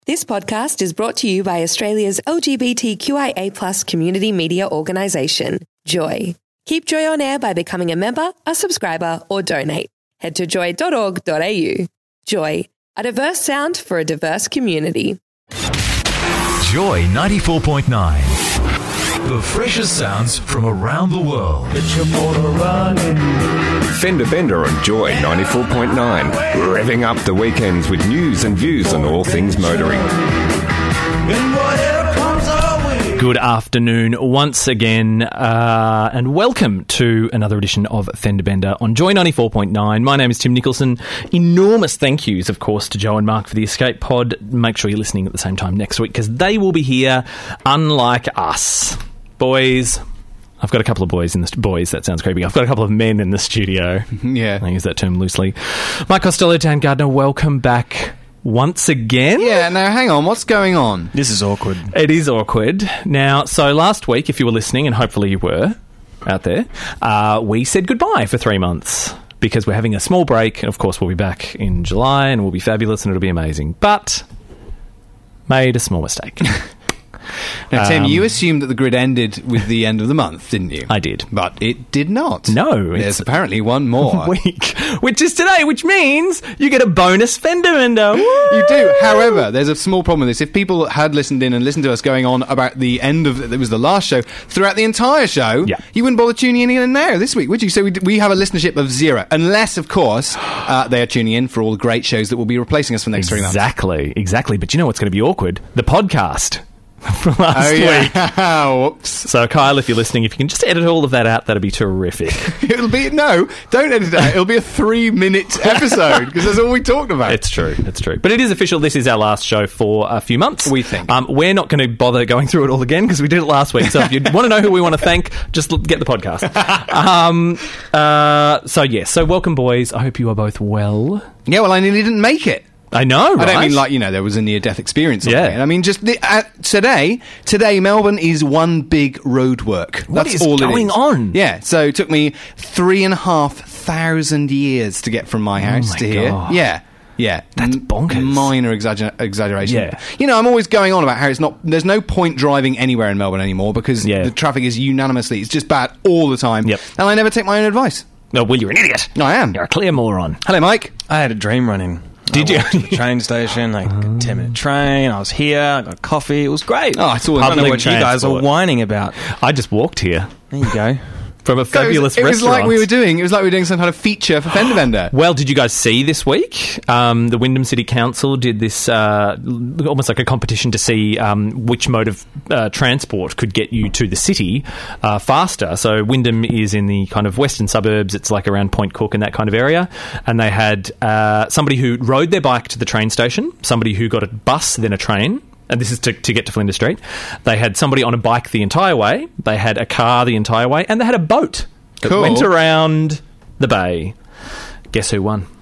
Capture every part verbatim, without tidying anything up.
This podcast is brought to you by Australia's L G B T Q I A plus community media organisation, Joy. Keep Joy on air by becoming a member, a subscriber, or donate. Head to joy dot org dot a u. Joy, a diverse sound for a diverse community. Joy ninety-four point nine. The freshest sounds from around the world. Get your motor running. Fender Bender on Joy ninety-four point nine. Revving up the weekends with news and views on all things motoring. And whatever comes our way. Good afternoon once again, uh, and welcome to another edition of Fender Bender on Joy ninety-four point nine. My name is Tim Nicholson. Enormous thank yous, of course, to Joe and Mark for the Escape Pod. Make sure you're listening at the same time next week, because they will be here, unlike us. Boys, I've got a couple of boys in the... St- boys, that sounds creepy. I've got a couple of men in the studio. Yeah. I use that term loosely. Mike Costello, Dan Gardner, welcome back once again. Yeah, now hang on, what's going on? This is awkward. It is awkward. Now, so last week, if you were listening, and hopefully you were out there, uh, we said goodbye for three months because we're having a small break. And of course, we'll be back in July and we'll be fabulous and it'll be amazing. But made a small mistake. Now, Tim, Um, you assumed that the grid ended with the end of the month, didn't you? I did. But it did not. No, There's it's- apparently one more. week, which is today, which means you get a bonus Fender Bender. You do. However, there's a small problem with this. If people had listened in and listened to us going on about the end of... It was the last show. Throughout the entire show, Yeah. you wouldn't bother tuning in now this week, would you? So we, we have a listenership of zero. Unless, of course, uh, they are tuning in for all the great shows that will be replacing us for the next three months. Exactly, exactly. But you know what's going to be awkward? The podcast from last Oh, week. yeah. Whoops. So, Kyle, if you're listening, if you can just edit all of that out, that'd be terrific. It'll be... No, don't edit it out. It'll be a three-minute episode, because that's all we talked about. It's true, it's true. But it is official. This is our last show for a few months. We think. Um, we're not going to bother going through it all again because we did it last week. So if you want to know who we want to thank, just l- get the podcast. um, uh, so, yes. So, welcome, boys. I hope you are both well. Yeah, well, I nearly didn't make it. I know, right? I don't mean like, you know, there was a near-death experience. Yeah. Yeah. I mean, just the, uh, today, today Melbourne is one big roadwork. What That's is all going it is. on? Yeah, so it took me three and a half thousand years to get from my house Oh my to here. God. Yeah. Yeah, That's M- bonkers. Minor exagger- exaggeration. Yeah. You know, I'm always going on about how it's not... There's no point driving anywhere in Melbourne anymore because Yeah. the traffic is unanimously... It's just bad all the time. Yep. And I never take my own advice. No, well, you're an idiot. No, I am. You're a clear moron. Hello, Mike. I had a dream running. Did I you? walked to the train station, like a ten minute train. I was here, I got coffee. It was great. Oh, it's always... I don't know public what you guys are transport. whining about. I just walked here There you go. from a fabulous it was, it was restaurant. like we were doing... It was like we were doing some kind of feature for Fender Bender. Well, did you guys see this week? Um, the Wyndham City Council did this uh, l- almost like a competition to see um, which mode of uh, transport could get you to the city uh, faster. So Wyndham is in the kind of western suburbs. It's like around Point Cook and that kind of area. And they had uh, somebody who rode their bike to the train station, somebody who got a bus, then a train. And this is to, to get to Flinders Street. They had somebody on a bike the entire way. They had a car the entire way. And they had a boat that Cool. went around the bay. Guess who won?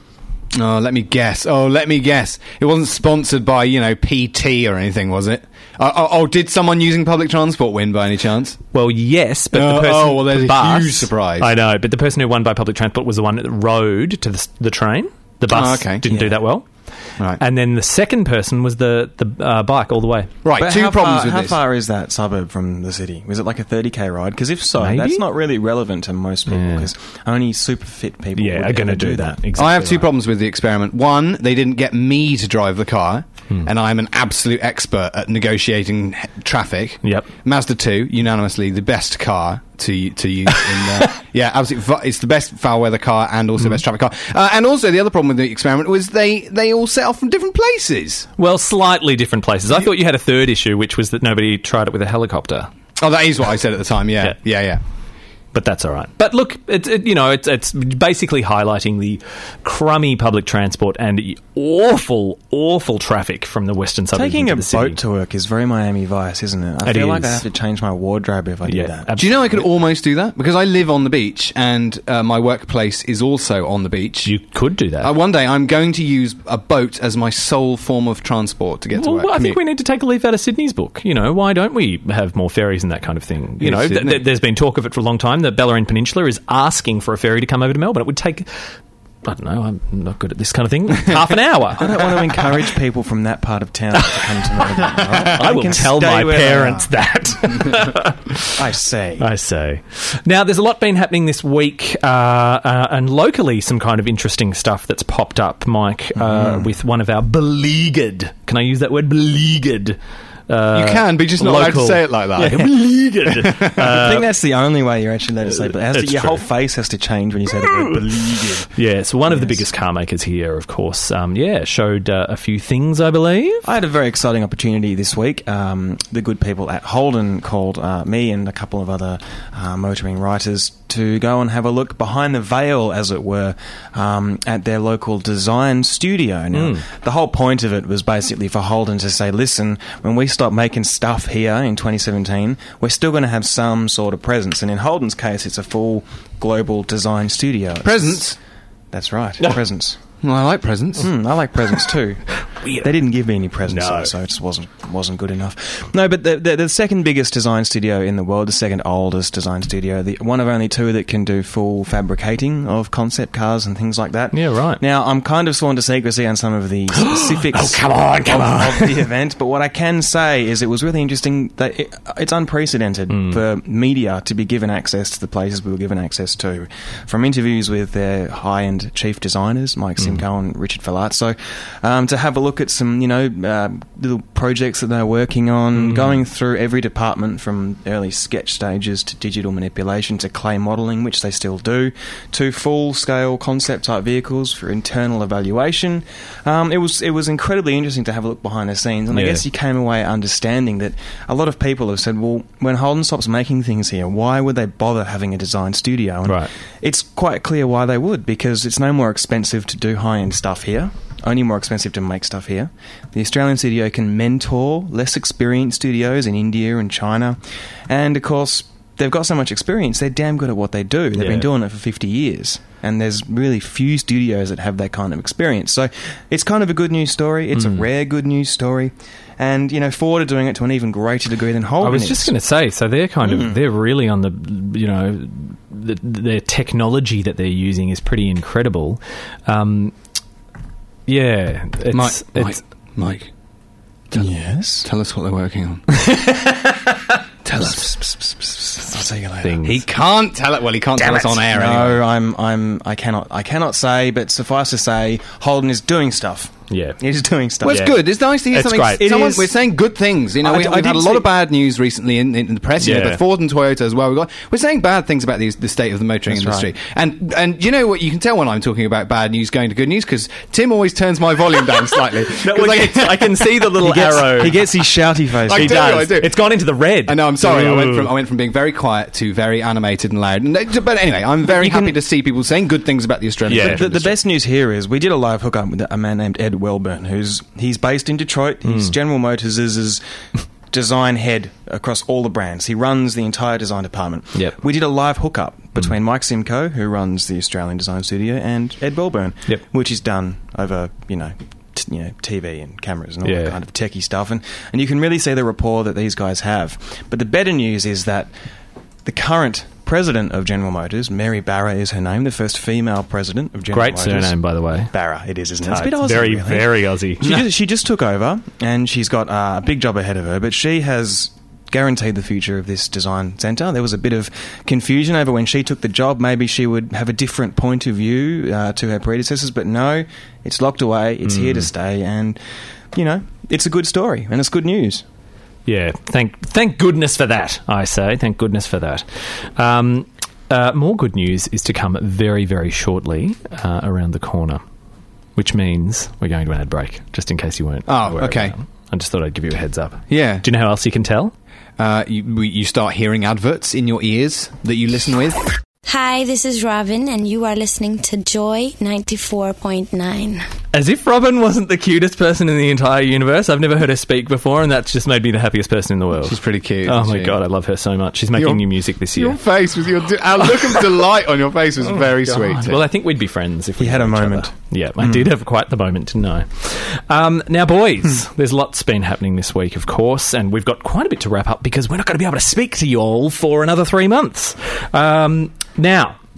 Oh, let me guess. Oh, let me guess. It wasn't sponsored by, you know, P T or anything, was it? Oh, oh, oh did someone using public transport win by any chance? Well, yes, but Oh, the person... oh, well, there's the a bus, huge surprise. I know, but the person who won by public transport was the one that rode to the, s- the train. The bus Oh, okay. didn't do Yeah. that well. Right. And then the second person was the, the uh, bike all the way. Right, But two how problems far, with how this. far is that suburb from the city? Was it like a thirty k ride? Because if so, Maybe? that's not really relevant to most people Yeah. because only super fit people Yeah, would are going to ever do that. Exactly I have two right. problems with the experiment. One, they didn't get me to drive the car, and I'm an absolute expert at negotiating h- traffic. Yep. Mazda two, unanimously the best car to to use. In, uh, yeah, absolutely. fu- It's the best foul weather car and also the best traffic car. Uh, and also, the other problem with the experiment was they, they all set off from different places. Well, slightly different places. I thought you had a third issue, which was that nobody tried it with a helicopter. Oh, that is what I said at the time, yeah. Yeah. Yeah, yeah. But that's all right. But look, it's it, you know, it's it's basically highlighting the crummy public transport and awful, awful traffic from the western suburbs Taking into a the city. boat to work is very Miami Vice, isn't it? I It feel like I is. have to change my wardrobe if I do Yeah, that. ab- Do you know I could almost do that? Because I live on the beach and uh, my workplace is also on the beach. You could do that. Uh, one day I'm going to use a boat as my sole form of transport to get to Well, work. well, I think Commute. we need to take a leaf out of Sydney's book. You know, why don't we have more ferries and that kind of thing? You In know, th- Sydney. th- there's been talk of it for a long time. The Bellarine Peninsula is asking for a ferry to come over to Melbourne. It would take I don't know, I'm not good at this kind of thing, half an hour. I don't want to encourage people from that part of town to come to Melbourne. Right? I will can tell stay my where they parents are. that. I say. I say. Now, there's a lot been happening this week, uh, uh, and locally some kind of interesting stuff that's popped up, Mike, uh, with one of our beleaguered, can I use that word, beleaguered? Uh, You can, but you're just not allowed to say it like that. Yeah, beleaguered. I think that's the only way you're actually allowed to say. But it has to, It's your true. whole face has to change when you say the word beleaguered. Yeah, so one of the Yes. biggest car makers here, of course, um, yeah, showed uh, a few things, I believe. I had a very exciting opportunity this week. Um, the good people at Holden called uh, me and a couple of other uh, motoring writers to go and have a look behind the veil, as it were, um, at their local design studio. Now, Mm. the whole point of it was basically for Holden to say, listen, when we stop making stuff here in twenty seventeen, we're still going to have some sort of presence. And in Holden's case, it's a full global design studio. It's- Presents? That's right, presents. Well, I like presents. Mm, I like presents too. They didn't give me any presents, No. though, so it just wasn't wasn't good enough. No, but the, the the second biggest design studio in the world, the second oldest design studio, the one of only two that can do full fabricating of concept cars and things like that. Yeah, right. Now, I'm kind of sworn to secrecy on some of the specifics. Oh, come on, come of, on. of the event, but what I can say is it was really interesting that it, it's unprecedented Hmm. for media to be given access to the places we were given access to, from interviews with their high-end chief designers, Mike Hmm. Simcoe and Richard Falazzo, um, to have a look at some, you know, uh, little projects that they're working on, Hmm. going through every department from early sketch stages to digital manipulation to clay modelling, which they still do, to full-scale concept-type vehicles for internal evaluation. Um, it was it was incredibly interesting to have a look behind the scenes, and I Yeah. guess you came away understanding that a lot of people have said, well, when Holden stops making things here, why would they bother having a design studio? And Right. it's quite clear why they would, because it's no more expensive to do high-end stuff here, only more expensive to make stuff here. The Australian studio can mentor less experienced studios in India and China, and of course, they've got so much experience, they're damn good at what they do. They've Yeah. been doing it for fifty years. And there's really few studios that have that kind of experience. So it's kind of a good news story. It's a rare good news story. And, you know, Ford are doing it to an even greater degree than Holden I was is. just going to say, so they're kind Mm. of, they're really on the, you know, the, their technology that they're using is pretty incredible. Um, yeah. It's, Mike, Mike, it's, Mike, tell, Yes? tell us what they're working on. Tell us. I'll tell you later. things. He can't tell it. Well, he can't tell us on air No, anyway. I'm, I'm, I cannot, I cannot say, but suffice to say, Holden is doing stuff. Yeah. He's doing stuff. Well, it's Yeah. good. It's nice to hear It's something. great. It Someone, is- we're saying good things. You know, I we, d- I we've had did a lot see- of bad news recently in, in the press. You know, Yeah. but Ford and Toyota as well. We've got, we're saying bad things about these, the state of the motoring That's industry. right. And and you know what? You can tell when I'm talking about bad news going to good news because Tim always turns my volume down slightly. No, 'Cause well, I- it's- I can see the little He gets, arrow. he gets his shouty face. I He do, does. I do. It's gone into the red. I know. I'm sorry. I went Ooh. from I went from being very quiet to very animated and loud. And, uh, But anyway, I'm very You can- happy to see people saying good things about the Australian Yeah. motoring The, the industry. best news here is we did a live hookup with a man named Ed Welburn, who's he's based in Detroit. He's General Motors' is design head across all the brands. He runs the entire design department. Yep. We did a live hookup between Mike Simcoe, who runs the Australian design studio, and Ed Welburn, Yep. which is done over, you know, t- you know, T V and cameras and all Yeah. that kind of techie stuff. And, and you can really see the rapport that these guys have. But the better news is that the current president of General Motors, Mary Barra is her name, the first female president of General Great Motors. surname, by the way. Barra, it is, isn't it? Uh, It's a bit it's Aussie, very, really. very Aussie. She, just, she just took over, and she's got uh, a big job ahead of her, but she has guaranteed the future of this design centre. There was a bit of confusion over when she took the job. Maybe she would have a different point of view uh, to her predecessors, but no, it's locked away, it's here to stay, and, you know, it's a good story, and it's good news. Yeah, thank thank goodness for that, I say. Thank goodness for that. Um, uh, more good news is to come very, very shortly uh, around the corner, which means we're going to an ad break, just in case you weren't Oh, aware of okay. that. I just thought I'd give you a heads up. Yeah. Do you know how else you can tell? Uh, you, we- you start hearing adverts in your ears that you listen with. Hi, this is Robin, and you are listening to Joy ninety-four point nine. As if Robin wasn't the cutest person in the entire universe. I've never heard her speak before, and that's just made me the happiest person in the world. She's pretty cute. Oh isn't my she? god, I love her so much. She's making Your- new music this year. Your face was your de- our look of delight on your face was very sweet. Tim. Well, I think we'd be friends if we You had a knew each moment. other. Yeah, I did have quite the moment, didn't I? Um, now, boys, there's lots been happening this week, of course, and we've got quite a bit to wrap up because we're not going to be able to speak to you all for another three months. Um, now,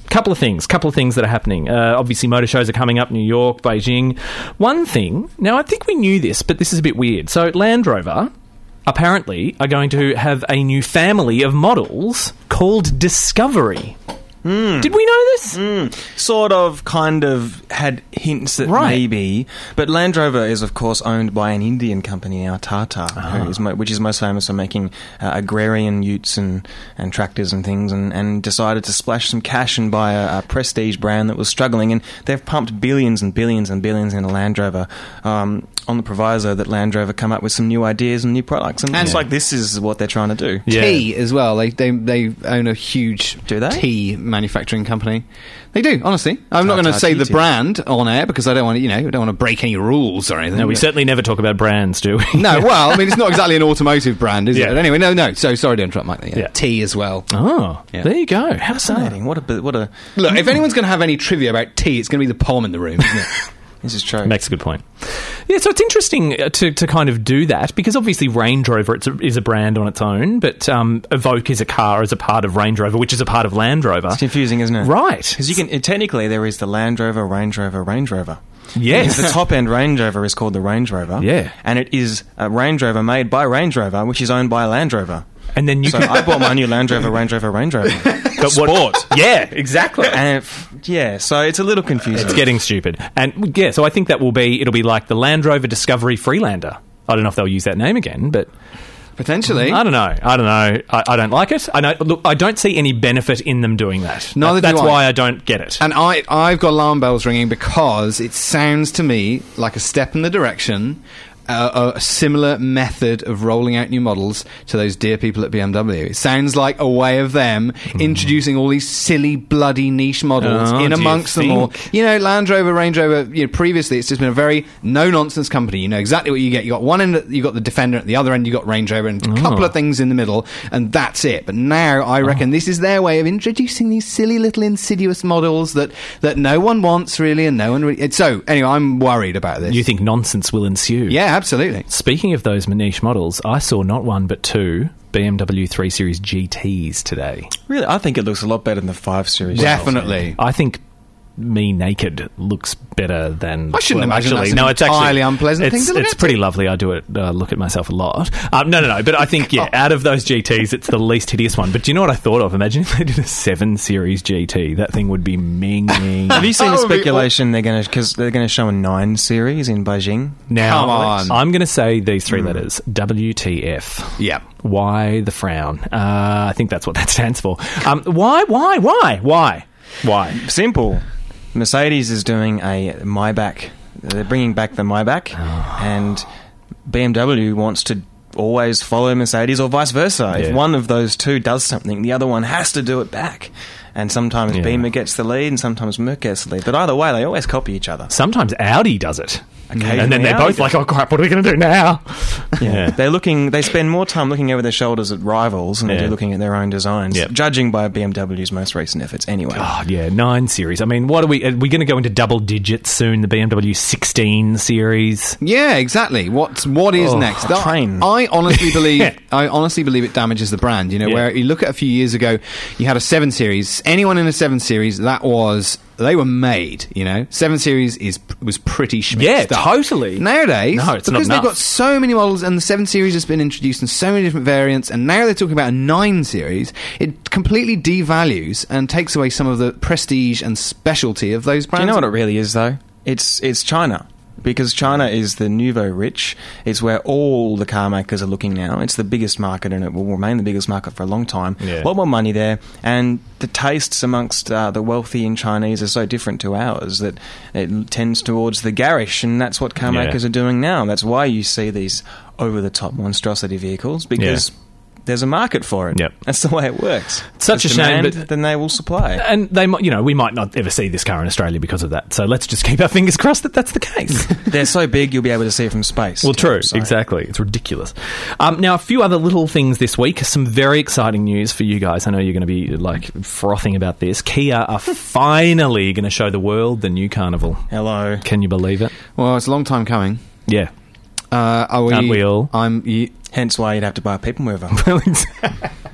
couple of things, couple of things that are happening. Uh, obviously, motor shows are coming up, New York, Beijing. One thing, now I think we knew this, but this is a bit weird. So Land Rover apparently are going to have a new family of models called Discovery. Mm. Did we know this? Mm. Sort of, kind of, had hints that Right. maybe. But Land Rover is, of course, owned by an Indian company now, Tata, who is mo- which is most famous for making uh, agrarian utes and, and tractors and things, and, and decided to splash some cash and buy a, a prestige brand that was struggling. And they've pumped billions and billions and billions into Land Rover um, on the proviso that Land Rover come up with some new ideas and new products. And, And- it's like this is what they're trying to do. Yeah. Tea as well. They they they own a huge Do they? tea manufacturing company. They do, honestly. I'm not Tata going to say Tea the Tea. brand on air because I don't want to, you know, I don't want to break any rules or anything. No, we but- certainly never talk about brands, do we? No, well, I mean, it's not exactly an automotive brand, is Yeah. it? But anyway, no, no. So sorry to interrupt, Mike. Yeah. Yeah. Tea as well. Oh, Yeah. there you go. How Fascinating. What a bit- what a Look, if anyone's going to have any trivia about tea, it's going to be the Pom in the room, isn't it? this is true. Makes a good point. Yeah, so it's interesting uh, to, to kind of do that because obviously Range Rover it's a, is a brand on its own, but um, Evoque is a car as a part of Range Rover, which is a part of Land Rover. It's confusing, isn't it? Right. Because you can it, technically there is the Land Rover, Range Rover, Range Rover. Yes. Because the top end Range Rover is called the Range Rover. Yeah. And it is a Range Rover made by Range Rover, which is owned by Land Rover. And then you So can... I bought my new Land Rover, Range Rover, Range Rover. But what, yeah, exactly. And it, yeah, so it's a little confusing. It's getting stupid. And yeah, so I think that will be, it'll be like the Land Rover Discovery Freelander. I don't know if they'll use that name again, but Potentially. I don't know. I don't know. I, I don't like it. I know, look, I don't see any benefit in them doing that. Neither that, do That's I. why I don't get it. And I, I've got alarm bells ringing because it sounds to me like a step in the direction, uh, a similar method of rolling out new models to those dear people at B M W. It sounds like a way of them introducing all these silly, bloody niche models Oh, in do you amongst them all. think? You know, Land Rover, Range Rover, you know, previously it's just been a very no-nonsense company. You know exactly what you get. You got one end, you got the Defender, at the other end you got Range Rover, and a couple of things in the middle, and that's it. But now I reckon this is their way of introducing these silly little insidious models that, that no one wants really, and no one really... So, anyway, I'm worried about this. You think nonsense will ensue? Yeah, absolutely. Speaking of those niche models, I saw not one but two B M W three Series G Ts today. Really, I think it looks a lot better than the five Series. Definitely. I think me naked looks better than... I shouldn't well, imagine actually, that's an no, it's actually entirely unpleasant it's, thing to look It's at. pretty lovely. I do it. Uh, look at myself a lot. Um, no, no, no. But I think, yeah, out of those G Ts, it's the least hideous one. But do you know what I thought of? Imagine if they did a seven Series G T. That thing would be minging. Have you seen the That would be speculation they're going to because they're going to show a nine Series in Beijing? Now, Come on. I'm going to say these three letters: W T F. Yeah. Why the frown? Uh, I think that's what that stands for. Um, why? Why? Why? Why? Why? Simple. Mercedes is doing a Maybach. They're bringing back the Maybach, and B M W wants to always follow Mercedes or vice versa. Yeah. If one of those two does something, the other one has to do it back. And sometimes Yeah. Beamer gets the lead, and sometimes Merc gets the lead. But either way, they always copy each other. Sometimes Audi does it. Occasionally And then they're Audi both does like, oh crap, what are we going to do now? Yeah. They're looking. They spend more time looking over their shoulders at rivals than they Yeah. do looking at their own designs. Yep. Judging by B M W's most recent efforts, anyway. God, yeah, nine series. I mean, what are we? Are we going to go into double digits soon? The B M W sixteen series. Yeah, exactly. What's what is Oh, next? a train. I honestly believe. I honestly believe it damages the brand. You know, Yeah. where you look at a few years ago, you had a seven series. Anyone in a seven series, that was they were made. You know, seven series is was pretty schmick Yeah, stuff. totally. Nowadays, No, it's not because they've enough. got so many models, and the seven series has been introduced in so many different variants, and now they're talking about a nine series. It completely devalues and takes away some of the prestige and specialty of those Do brands. you know what it really is, though? It's it's China. Because China is the nouveau rich. It's where all the car makers are looking now. It's the biggest market, and it will remain the biggest market for a long time. Yeah. A lot more money there, and the tastes amongst uh, the wealthy in Chinese are so different to ours that it tends towards the garish, and that's what car Yeah. makers are doing now. That's why you see these over-the-top monstrosity vehicles, because... Yeah. There's a market for it. Yep. That's the way it works. Such There's a shame, demand, but- then they will supply. And they, might, you know, we might not ever see this car in Australia because of that. So let's just keep our fingers crossed that that's the case. They're so big, you'll be able to see it from space. Well, true, So- exactly. It's ridiculous. Um, now, a few other little things this week. Some very exciting news for you guys. I know you're going to be like frothing about this. Kia are finally going to show the world the new Carnival. Hello. Can you believe it? Well, it's a long time coming. Yeah. Uh, are we? Aren't we all? I'm. You, Hence why you'd have to buy a people mover.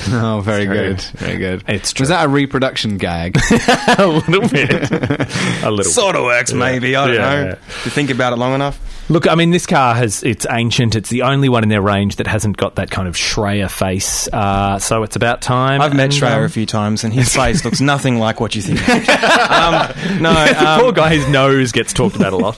Oh, very It's good. true. Very good. It's true. Was that a reproduction gag? A little bit. A little Sort of works, maybe. I don't Yeah. know. If you think about it long enough. Look, I mean, this car has, it's ancient. It's the only one in their range that hasn't got that kind of Schreier face. Uh, so it's about time. I've met And, Schreier um, a few times, and his face looks nothing like what you think. um, no, the um, poor guy's nose gets talked about a lot.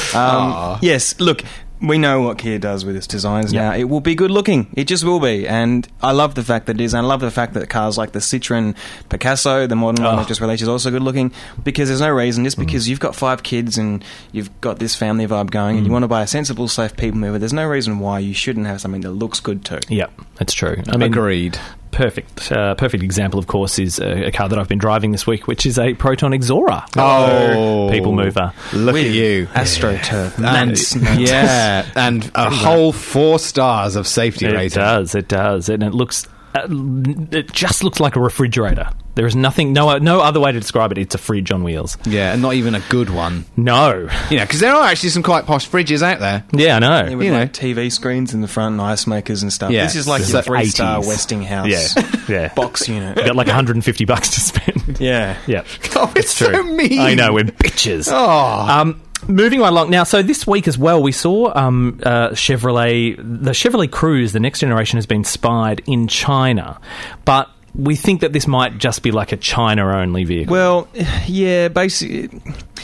Um, yes, look, we know what Kia does with its designs Yeah. now. It will be good looking. It just will be. And I love the fact that it is. And I love the fact that cars like the Citroen Picasso, the modern one Oh. that just released, is also good looking. Because there's no reason, just because you've got five kids and you've got this family vibe going and you want to buy a sensible, safe people mover, there's no reason why you shouldn't have something that looks good too. Yeah, that's true. I mean, Agreed. perfect. Uh, perfect example, of course, is a, a car that I've been driving this week, which is a Proton Exora. Oh. People mover. Look With at you. AstroTurf. And, Nuts, nuts. yeah, and a whole four stars of safety It rating. does, it does. And it looks, uh, it just looks like a refrigerator. There is nothing, no no other way to describe it. It's a fridge on wheels. Yeah, and not even a good one. No. You know, because there are actually some quite posh fridges out there. Yeah, I know. Yeah, with You know. like T V screens in the front and ice makers and stuff. Yeah. This is like It's your like three-star eighties. Westinghouse Yeah, yeah. box unit. Got like one hundred fifty bucks to spend. Yeah. Yeah. Oh, it's true. so mean. I know, we're bitches. Oh. Um, moving right along now. So this week as well, we saw um, uh, Chevrolet, the Chevrolet Cruze, the next generation, has been spied in China, but we think that this might just be like a China-only vehicle. Well, yeah, basically,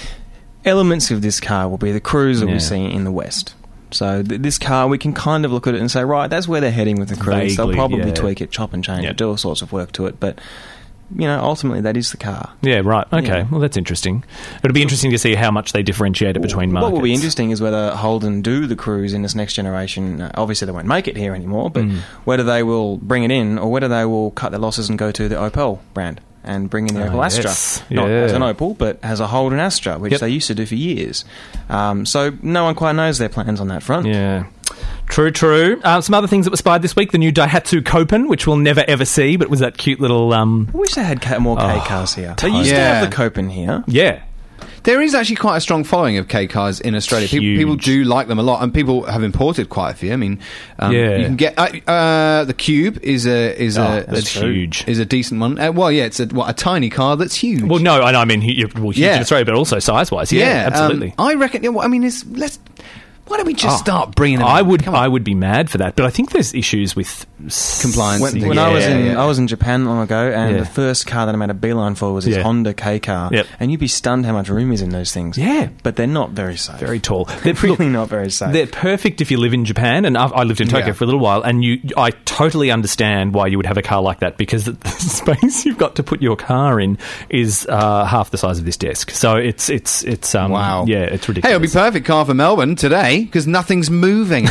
elements of this car will be the Cruze that Yeah. we see in the West. So th- this car, we can kind of look at it and say, right, that's where they're heading with the Cruze. They'll Vaguely, probably yeah. tweak it, chop and change Yeah. it, do all sorts of work to it, but you know, ultimately, that is the car. Yeah, right. Okay. Yeah. Well, that's interesting. It'll be interesting to see how much they differentiate it between markets. What will be interesting is whether Holden do the Cruze in this next generation. Uh, obviously, they won't make it here anymore, but Mm. whether they will bring it in or whether they will cut their losses and go to the Opel brand and bring in the Oh, Opel Astra. yes. Not Yeah. as an Opel, but as a Holden Astra, which Yep. they used to do for years. Um, so no one quite knows their plans on that front. Yeah. True, true. Uh, some other things that were spied this week: the new Daihatsu Copen, which we'll never ever see, but was that cute little. Um, I wish they had ca- more K Oh, cars here. They used to Yeah. have the Copen here. yeah. There is actually quite a strong following of K cars in Australia. People, Huge. people do like them a lot, and people have imported quite a few. I mean, um, Yeah. you can get uh, uh, the Cube is a is Oh, a that's a, huge. is a decent one. Uh, well, yeah, it's a what, a tiny car that's huge. Well, no, I know. I mean, hu- well, huge Yeah. in Australia, but also size-wise. Yeah, um, absolutely. I reckon. Yeah, well, I mean, it's, let's. Why don't we just Oh, start bringing them? I in? would, Come on. I would be mad for that, but I think there's issues with s- Compliance When, and when things. I was Yeah, in, yeah. I was in Japan long ago, and Yeah. the first car that I made a beeline for was this Yeah. Honda K car. Yep. And you'd be stunned how much room is in those things. Yeah. but they're not very safe. very tall. They're They're really not very safe. They're perfect if you live in Japan, and I've, I lived in Tokyo Yeah. for a little while, and you, I totally understand why you would have a car like that, because the space you've got to put your car in is uh, half the size of this desk. So it's it's it's um, Wow. yeah, it's Hey, ridiculous. it'll be perfect car for Melbourne today because nothing's moving.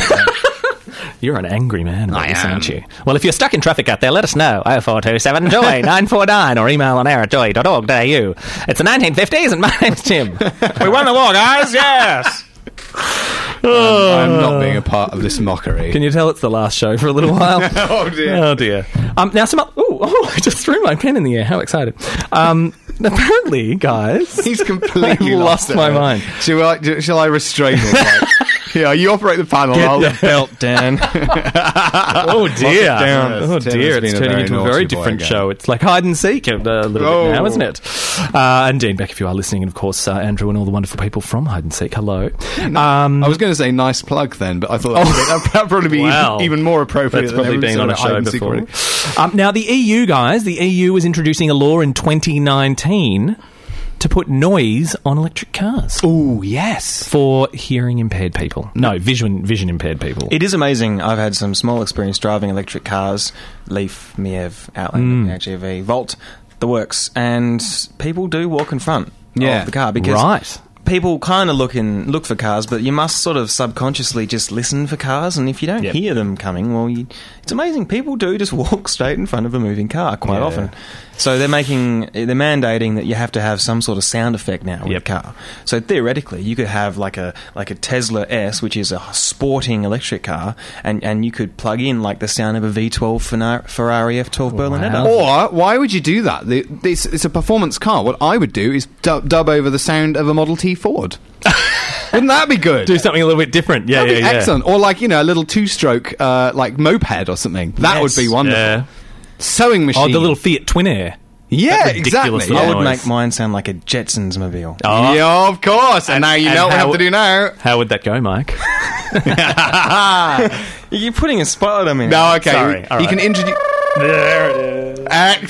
You're an angry man, I Lewis, am. aren't you? Well, if you're stuck in traffic out there, let us know. oh four two seven joy nine four nine or email on air at joy dot org dot a u. It's the nineteen fifties and my name's Tim. We won the war, guys, yes! I'm not being a part of this mockery. Can you tell it's the last show for a little while? Oh dear. Oh dear. Um, now some. Oh, oh! I just threw my pen in the air. How excited! Um, apparently, guys, He's completely I've lost it. my mind. Shall I, do- shall I restrain him? Like, yeah, you operate the panel. I'll Get the belt, Dan. Oh dear! down. Oh Tim dear! has It's been a turning very into a naughty very boy different again. show. It's like hide and seek a, a little Oh. bit now, isn't it? Uh, and Dean Beck, if you are listening, and of course uh, Andrew and all the wonderful people from Hide and Seek. Hello. Um, I was going to say nice plug then, but I thought that would probably be Wow. even, even more appropriate. That's than probably every been sort on a of hide show and seek before. already. Um, now, the E U, guys, the E U is introducing a law in twenty nineteen to put noise on electric cars Oh yes. for hearing impaired people. No, vision vision impaired people. It is amazing. I've had some small experience driving electric cars, Leaf, Miev, Outlander, Mm. H E V, Volt, the works, and people do walk in front Yeah. of the car because Right. people kind of look in look for cars, but you must sort of subconsciously just listen for cars, and if you don't Yep. hear them coming, well, you, it's amazing. People do just walk straight in front of a moving car quite Yeah. often. So they're making, they're mandating that you have to have some sort of sound effect now with Yep. a car. So theoretically, you could have like a like a Tesla S, which is a sporting electric car, and, and you could plug in like the sound of a V twelve Ferna- Ferrari F twelve Berlinetta. Wow. Or why would you do that? The, this, it's a performance car. What I would do is dub, dub over the sound of a Model T Ford. Wouldn't that be good? Do something a little bit different. Yeah, That'd yeah, be yeah. excellent. Or like, you know, a little two-stroke uh, like moped or something. That Yes. would be wonderful. Yeah. sewing machine. Oh, the little Fiat Twin Air. Yeah, That ridiculous exactly. little I would noise. make mine sound like a Jetsons mobile. Oh. Yeah, of course. And, And- now you and know what we how- have to do now. How would that go, Mike? You're putting a spot on me. No, okay. Sorry, you all you right. can introduce. There it is.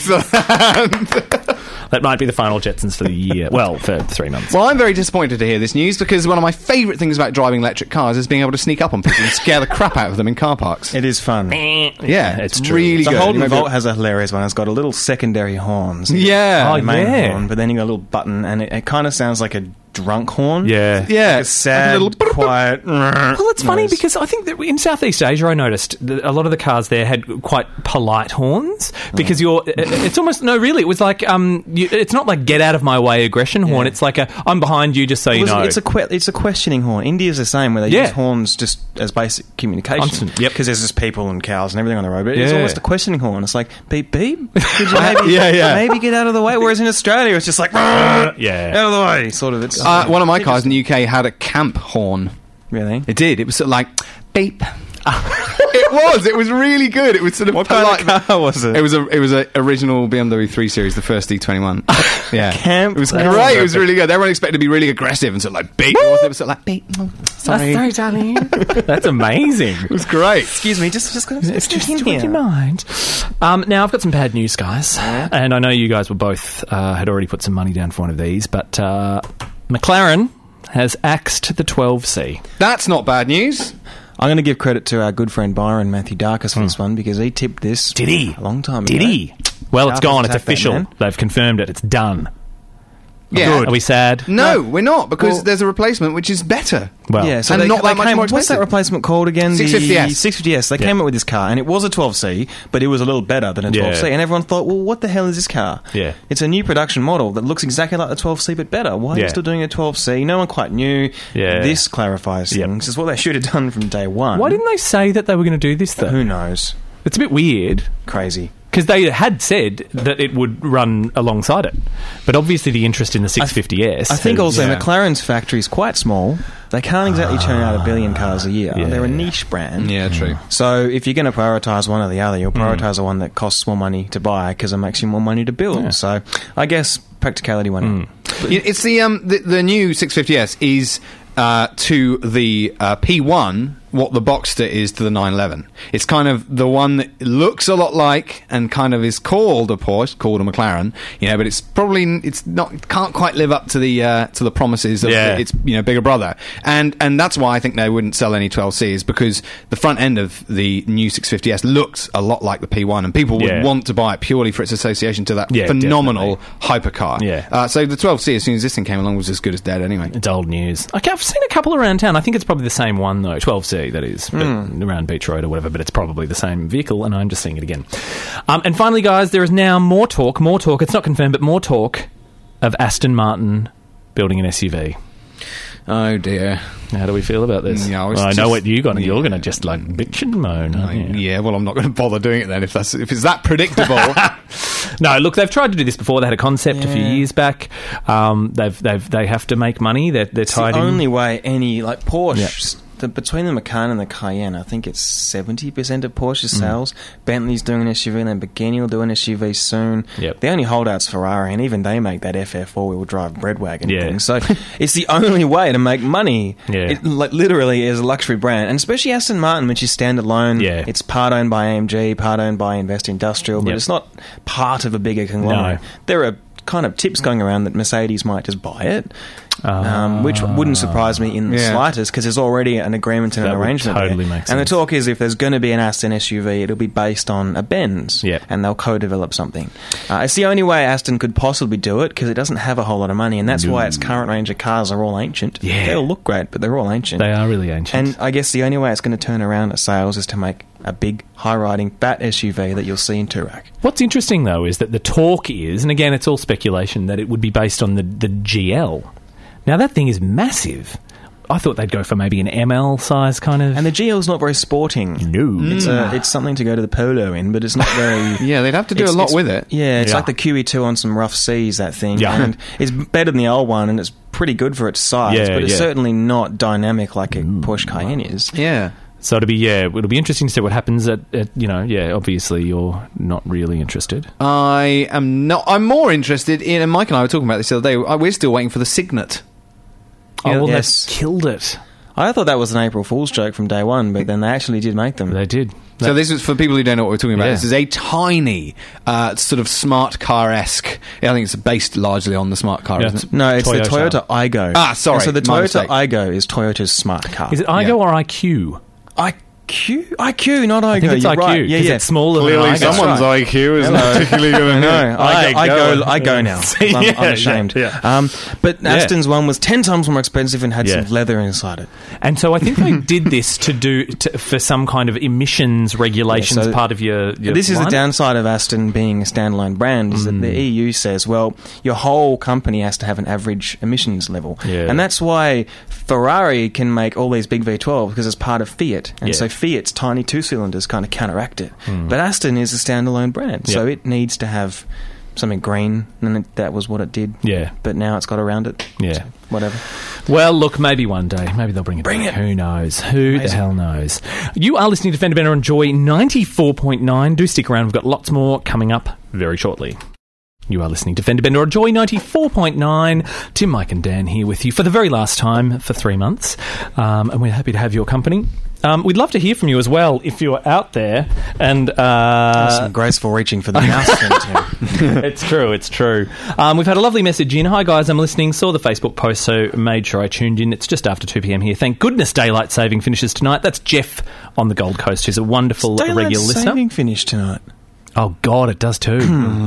Excellent. That might be the final Jetsons for the year. Well, for three months. Well, I'm very disappointed to hear this news because one of my favourite things about driving electric cars is being able to sneak up on people and scare the crap out of them in car parks. It is fun. Yeah, it's it's true. really So good. Holden Maybe- Volt has a hilarious one. It's got a little secondary horn. So Yeah. Oh, the main yeah. horn, but then you got a little button, and it, it kind of sounds like a drunk horn. Yeah. Yeah. Like a sad, Like a little- quiet. Well, it's funny noise. because I think that in Southeast Asia, I noticed that a lot of the cars there had quite polite horns because you're. it- It's almost no, really. It was like um, you, it's not like get out of my way aggression horn. Yeah. It's like a I'm behind you just so you Well, know. it's a que- it's a questioning horn. India's the same, where they Yeah. use horns just as basic communication. Constant, yep. Because there's just people and cows and everything on the road. But it's Yeah. almost a questioning horn. It's like beep beep. Could you maybe, Yeah, yeah. maybe get out of the way? Whereas in Australia, it's just like yeah. out of the way. Sort of. It's Uh, one of my it cars just- in the U K had a camp horn. really. It did. It was sort of like beep. It was. It was really good. It was sort of What kind polite. of car was it? It was a it was a original B M W three Series, the first D twenty-one. Yeah, Camp It was horn. great. It was really good. Everyone expected to be really aggressive and sort of like beep. It wasn't. It was sort of like beep. Oh, sorry. darling. That's amazing. It was great. Excuse me, just just got It's just in your mind. Um, now I've got some bad news, guys, and I know you guys were both uh, had already put some money down for one of these, but uh, McLaren has axed the twelve C. That's not bad news. I'm going to give credit to our good friend Byron Matthew Darkus for this one because he tipped this Did he? a long time Did ago. he? Well, it's Darkus gone. is It's that bad, official. man. They've confirmed it. It's done. Yeah. Are we sad? No, we're not because Well- there's a replacement which is better. Well, Yeah, so And they, not they that much came, more what's that expensive. replacement called again? six fifty S. The six fifty S. They Yeah. came up with this car, and it was a twelve C, but it was a little better than a twelve C. Yeah. And everyone thought, well, what the hell is this car? Yeah. It's a new production model that looks exactly like the twelve C, but better. Why are Yeah. you still doing a twelve C? No one quite knew. Yeah. This clarifies Yep. things. It's what they should have done from day one. why didn't they say that they were going to do this though? Who knows? It's a bit weird. Crazy. Because they had said that it would run alongside it. But obviously the interest in the six fifty S... I think has- also Yeah. McLaren's factory is quite small. They can't exactly churn out a billion cars a year. Yeah. They're a niche brand. Yeah, true. So if you're going to prioritise one or the other, you'll prioritise the one that costs more money to buy because it makes you more money to build. Yeah. So I guess practicality won. out. Yeah, It's the um the, the new six fifty S is uh, to the uh, P one what the Boxster is to the nine eleven. It's kind of the one that looks a lot like and kind of is called a Porsche, called a McLaren, you know, but it's probably it's not it can't quite live up to the uh, to the promises of Yeah. its you know bigger brother. And and that's why I think they wouldn't sell any twelve Cs because the front end of the new six fifty S looks a lot like the P one and people would Yeah. want to buy it purely for its association to that Yeah, phenomenal hypercar. Yeah. Uh, so the twelve C, as soon as this thing came along, was as good as dead anyway. It's old news. Okay, I've seen a couple around town. I think it's probably the same one, though. twelve C, that is. But around Beach Road or whatever, but it's probably the same vehicle, and I'm just seeing it again. Um, and finally, guys, there is now more talk, more talk, it's not confirmed, but more talk of Aston Martin building an S U V. Oh dear. How do we feel about this? Yeah, I well, was I know just- what you're going to... You're yeah. going to just, like, bitch and moan, aren't you? Yeah, well, I'm not going to bother doing it then if that's if it's that predictable. No, look, they've tried to do this before. They had a concept a few Yeah. years back. Um, they've they've they have to make money. They're they're It's the tied in. only way any like Porsche. The, between the Macan and the Cayenne, I think it's seventy percent of Porsche's sales. Bentley's doing an S U V, and then Lamborghini will do an S U V soon. Yep. The only holdout's Ferrari, and even they make that F F four-wheel drive breadwagon Yeah. thing. So it's the only way to make money. Yeah. It like, literally is a luxury brand, and especially Aston Martin, which is standalone. Yeah. It's part owned by A M G, part owned by Invest Industrial, but Yep. it's not part of a bigger conglomerate. No. There are kind of tips going around that Mercedes might just buy it. Um, which wouldn't surprise me in the Yeah. slightest because there's already an agreement and That an would arrangement totally there. make And the sense. talk is if there's going to be an Aston S U V, it'll be based on a Benz, Yep. and they'll co-develop something. Uh, it's the only way Aston could possibly do it because it doesn't have a whole lot of money, and that's why its current range of cars are all ancient. Yeah. They all look great, but they're all ancient. They are really ancient. And I guess the only way it's going to turn around at sales is to make a big, high-riding Bat S U V that you'll see in Touareg. What's interesting, though, is that the talk is, and again, it's all speculation, that it would be based on the, the G L. Now, that thing is massive. I thought they'd go for maybe an M L size kind of... And the G L's not very sporting. No. It's, a, it's something to go to the polo in, but it's not very... Yeah, they'd have to do It's- a lot it's- with it. Yeah, it's Yeah. like the Q E two on some rough seas, that thing. Yeah. And it's better than the old one, and it's pretty good for its size, Yeah, but it's yeah. certainly not dynamic like a Porsche Cayenne is. Yeah. So it'll be yeah, it'll be interesting to see what happens. At, at you know, yeah, obviously you're not really interested. I am not. I'm more interested in. And Mike and I were talking about this the other day. We're still waiting for the Signet. Oh, well, yes. they've killed it. I thought that was an April Fool's joke from day one, but then they actually did make them. They did. So this is for people who don't know what we're talking about. Yeah. This is a tiny, uh, sort of smart car-esque. I think it's based largely on the smart car, Yeah, isn't it? it's- No, it's Toyota. the Toyota Aygo. Ah, sorry, And so the my Toyota mistake. Aygo is Toyota's smart car. Is it Igo Yeah. or I Q? I Q? I Q, not Aygo. I think it's You're I Q. right. Yeah, 'cause yeah. it's smaller Clearly, than Igo. someone's I Q is not particularly going to No, I, go, I go. I go now. See, I'm yeah, unashamed. yeah, Um, but Yeah. Aston's one was ten times more expensive and had Yeah. some leather inside it. And so I think they did this to do to, for some kind of emissions regulations Yeah, so part of your. your This is the lineup. downside of Aston being a standalone brand, is that Mm. the E U says, well, your whole company has to have an average emissions level. Yeah. And that's why Ferrari can make all these big V twelve, because it's part of Fiat. And Yeah. so Fiat's tiny two-cylinders kind of counteract it. But Aston is a standalone brand, so Yep. it needs to have something green, and it, that was what it did. Yeah. But now it's got around it. Yeah. So whatever. Well, look, maybe one day. Maybe they'll bring it Bring back. it. Who knows? Who the Amazing. hell knows? You are listening to Fender Bender on Joy ninety-four point nine. Do stick around. We've got lots more coming up very shortly. You are listening to Fender Bender on Joy ninety-four point nine. Tim, Mike and Dan here with you for the very last time for three months. Um, and we're happy to have your company. Um, we'd love to hear from you as well if you're out there. And uh, Some graceful reaching for the mouse. Tim. it's true, it's true. Um, we've had a lovely message in. Hi guys, I'm listening. Saw the Facebook post, so made sure I tuned in. It's just after two p.m. here. Thank goodness daylight saving finishes tonight. That's Jeff on the Gold Coast, who's a wonderful Daylight regular listener. saving finish tonight. Oh God, it does too.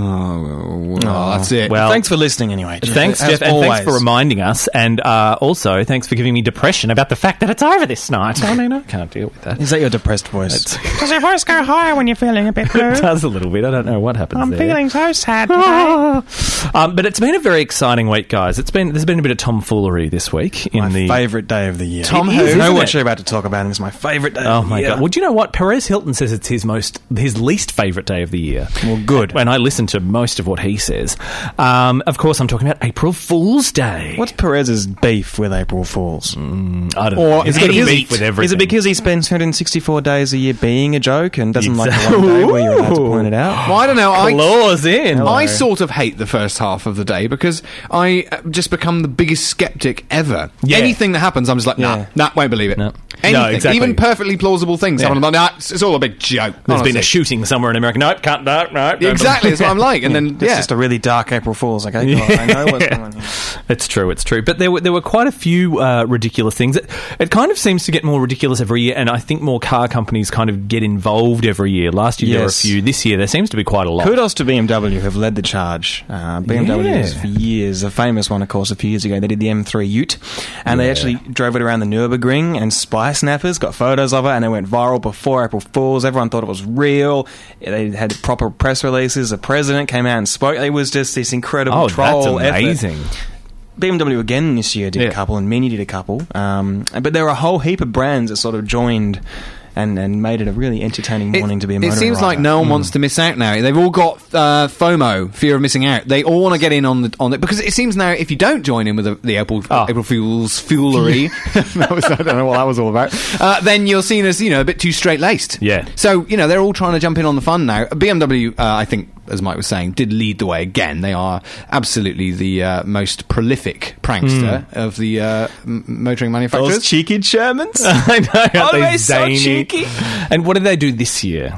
Oh, well, that's it. Well, Thanks for listening anyway, Jeff. Thanks, As Jeff, and thanks always. for reminding us. And uh, also, thanks for giving me depression about the fact that it's over this night. I mean, I can't deal with that. Is that your depressed voice? Does your voice go higher when you're feeling a bit blue? It does a little bit. I don't know what happens I'm there. feeling so sad today. um, but it's been a very exciting week, guys. It's been there's been a bit of tomfoolery this week in My the favourite day of the year. Tom It who? is, I know Isn't what it? you're about to talk about, and it's my favourite day Oh of the my year. god! Well, do you know what? Perez Hilton says it's his most, his least favourite day of the year. Well, good. When I listen to most of what he says, um, of course, I'm talking about April Fool's Day. What's Perez's beef with April Fools? I don't know. Or He's is got it, a because, beef with everything. is it because he spends two hundred sixty-four days a year being a joke and doesn't like Exactly. the one day where you're allowed to point it out? Well, I don't know. I, claws in? I sort of hate the first half of the day because I uh, just become the biggest skeptic ever. Yeah. Anything that happens, I'm just like, nah, Yeah. nah, won't believe it. No. Anything, No, exactly. even perfectly plausible things. Yeah. I'm like, nah, it's, it's all a big joke. There's been a honestly. shooting somewhere in America. Nope, can't. No, no. no. Exactly, that's what I'm like. And then, It's yeah. just a really dark April Fool's. Like, okay, God, I know what's going on here. It's true, it's true. But there were there were quite a few uh, ridiculous things. It, it kind of seems to get more ridiculous every year, and I think more car companies kind of get involved every year. Last year there were a Yes. few. This year there seems to be quite a lot. Kudos to B M W, who have led the charge. Uh, B M W has Yeah. for years, a famous one, of course, a few years ago. They did the M three Ute, and they Yeah. actually drove it around the Nürburgring, and Spy Snappers got photos of it, and it went viral before April Fool's. Everyone thought it was real. They had proper press releases. The president came out and spoke. It was just this incredible Oh, troll that's effort. amazing. B M W again this year did Yeah. a couple, and Mini did a couple. Um, but there were a whole heap of brands that sort of joined and, and made it a really entertaining morning to be a It motoring seems like rider. no one Hmm. wants to miss out now. They've all got uh, FOMO, fear of missing out. They all want to get in on the on it because it seems now if you don't join in with the, the April Oh. April Fool's foolery, that was, I don't know what that was all about. Uh, then you're seen as you know a bit too straight laced. Yeah. So you know they're all trying to jump in on the fun now. B M W, uh, I think, as Mike was saying, did lead the way again. They are absolutely the uh, most prolific prankster of the uh, m- motoring manufacturers. Those cheeky Germans. I know. aren't Oh, they they're so zany? cheeky. And what did they do this year?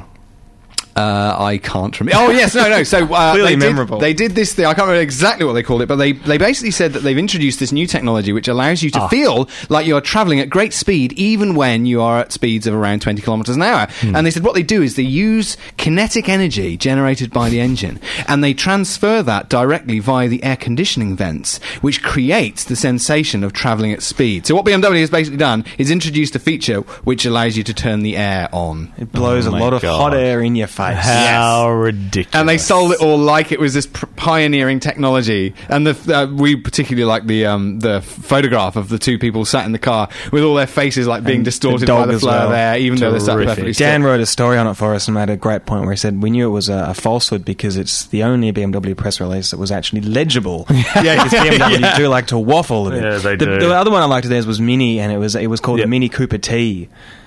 Uh, I can't remember. Oh yes, no, no. So uh, Clearly they did, memorable. They did this thing. I can't remember exactly what they called it, but they they basically said that they've introduced this new technology which allows you to Ah. feel like you are travelling at great speed, even when you are at speeds of around twenty kilometres an hour. Hmm. And they said what they do is they use kinetic energy generated by the engine, and they transfer that directly via the air conditioning vents, which creates the sensation of travelling at speed. So what B M W has basically done is introduced a feature which allows you to turn the air on. It blows Oh a my lot of God. hot air in your face. How ridiculous. And they sold it all like it was this pr- pioneering technology. And the, uh, we particularly like the um, the photograph of the two people sat in the car with all their faces like being And distorted the by dog the as flow well. of air, even though they're sat Terrific. perfectly still. Dan wrote a story on it for us and made a great point where he said we knew it was a, a falsehood because it's the only B M W press release that was actually legible. Yeah, because B M W Yeah. do like to waffle a bit. Yeah, they the, do. the other one I liked of theirs was Mini, and it was it was called Yep. the Mini Cooper T.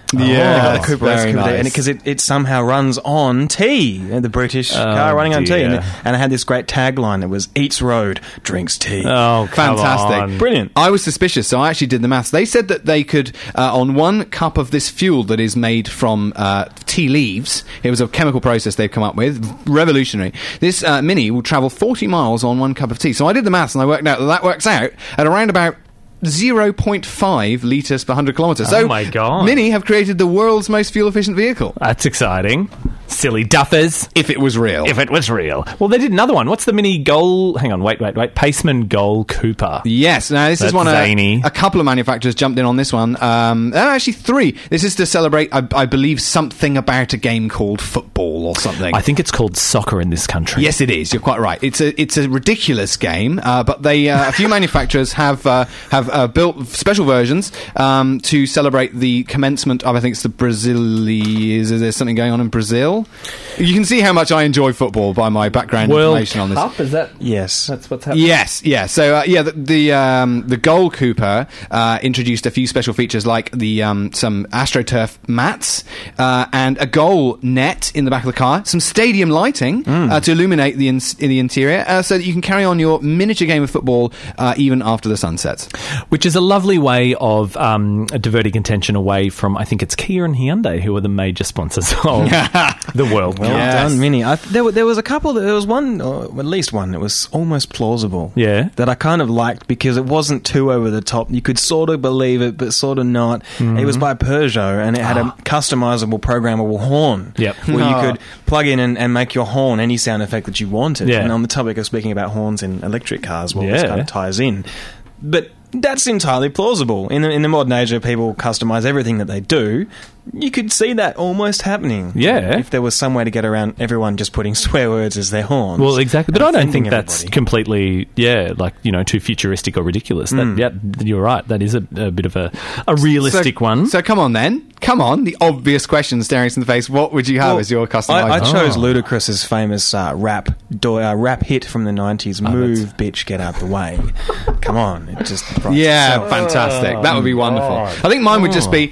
Yeah, the Cooper S very Cooper, nice. and because it, it somehow runs on tea, the British Oh, car running on tea, dear. and, and it had this great tagline that was "Eats road, drinks tea." Oh, come Fantastic. on. Brilliant. I was suspicious, so I actually did the maths. They said that they could, uh, on one cup of this fuel that is made from uh, tea leaves, it was a chemical process they've come up with, revolutionary. This uh, Mini will travel forty miles on one cup of tea. So I did the maths and I worked out that that works out at around about zero point five litres per one hundred kilometres. Oh So my God. Mini have created the world's most fuel-efficient vehicle. That's exciting. Silly duffers. If it was real. If it was real. Well, they did another one. What's the Mini Goal? Hang on, wait, wait, wait. Paceman Goal Cooper. Yes, now this That's is one. zany. A, a couple of manufacturers jumped in on this one. Um, uh, actually, three. This is to celebrate, I, I believe, something about a game called football or something. I think it's called soccer in this country. Yes, it is. You're quite right. It's a it's a ridiculous game, uh, but they uh, a few manufacturers have uh, have uh, built special versions um, to celebrate the commencement of. I think it's the Brazil. Is, is there something going on in Brazil? You can see how much I enjoy football by my background World information on this. Cup, is that? Yes. That's what's happening. Yes, yeah. So uh, yeah, the the, um, the Goal Cooper uh, introduced a few special features like the um, some AstroTurf mats uh, and a goal net in the back of the car, some stadium lighting uh, to illuminate the in- in the interior, uh, so that you can carry on your miniature game of football uh, even after the sun sets. Which is a lovely way of um, diverting attention away from, I think it's Kia and Hyundai, who are the major sponsors of the World Well Cup. Yes. done, Mini. I, there, were- there was a couple. There was one, or at least one, that was almost plausible. Yeah. That I kind of liked because it wasn't too over the top. You could sort of believe it, but sort of not. It was by Peugeot, and it had a customizable, programmable horn. Yep. Where Oh. you could plug in and, and make your horn any sound effect that you wanted. Yeah. And on the topic of speaking about horns in electric cars, well, this Yeah. kind of ties in. But that's entirely plausible. In the, in the modern age where people customize everything that they do, you could see that almost happening. Yeah. If there was some way to get around everyone just putting swear words as their horns. Well, exactly. But and I don't offending think that's everybody. completely, yeah, like, you know, too futuristic or ridiculous. That, Mm. yeah, you're right. That is a, a bit of a, a realistic so, one. So come on then, come on. The obvious question staring us in the face. What would you have Well, as your custom? I, I item? chose Oh. Ludacris's famous uh, rap do- uh, rap hit from the nineties, Oh, "Move, bitch, get out the way." Come on, it just writes Yeah, itself. fantastic. That would be wonderful. God. I think mine would just be.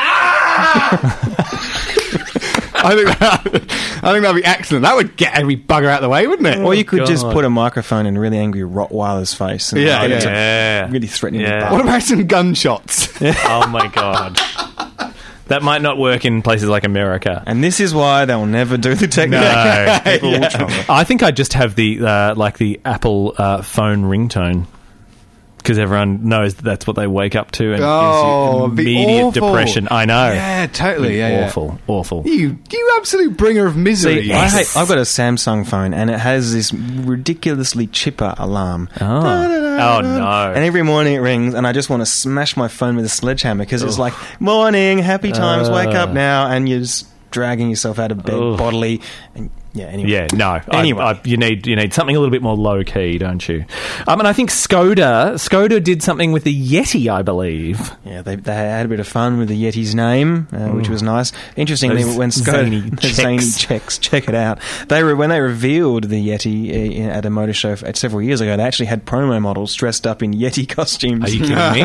I think that, I think that'd be excellent. That would get every bugger out of the way, wouldn't it? Or you could just God. put a microphone in a really angry Rottweiler's face. And Yeah, get it yeah. to Yeah. really threatening. Yeah. the butt. What about some gunshots? Oh, my God. That might not work in places like America. And this is why they'll never do the technical. No. People will trouble. I think I just have the, uh, like, the Apple uh, phone ringtone. Because everyone knows that that's what they wake up to and Oh, gives it'd you be immediate awful. depression. I know. Yeah, totally. Yeah, yeah. awful, awful. You, you absolute bringer of misery. See, I hate, I've got a Samsung phone and it has this ridiculously chipper alarm. Oh. Oh, no. And every morning it rings and I just want to smash my phone with a sledgehammer because it's like, morning, happy times, wake up now, and you're just dragging yourself out of bed Ugh. bodily. And yeah, anyway. Yeah, no. Anyway. I, I, you need you need something a little bit more low key, don't you? Um, and I think Skoda Skoda did something with the Yeti, I believe. Yeah, they, they had a bit of fun with the Yeti's name, uh, which was nice. Interestingly, Those when Skoda zany the checks. zany checks, check it out. They were when they revealed the Yeti uh, at a motor show f- several years ago. They actually had promo models dressed up in Yeti costumes. Are you kidding me?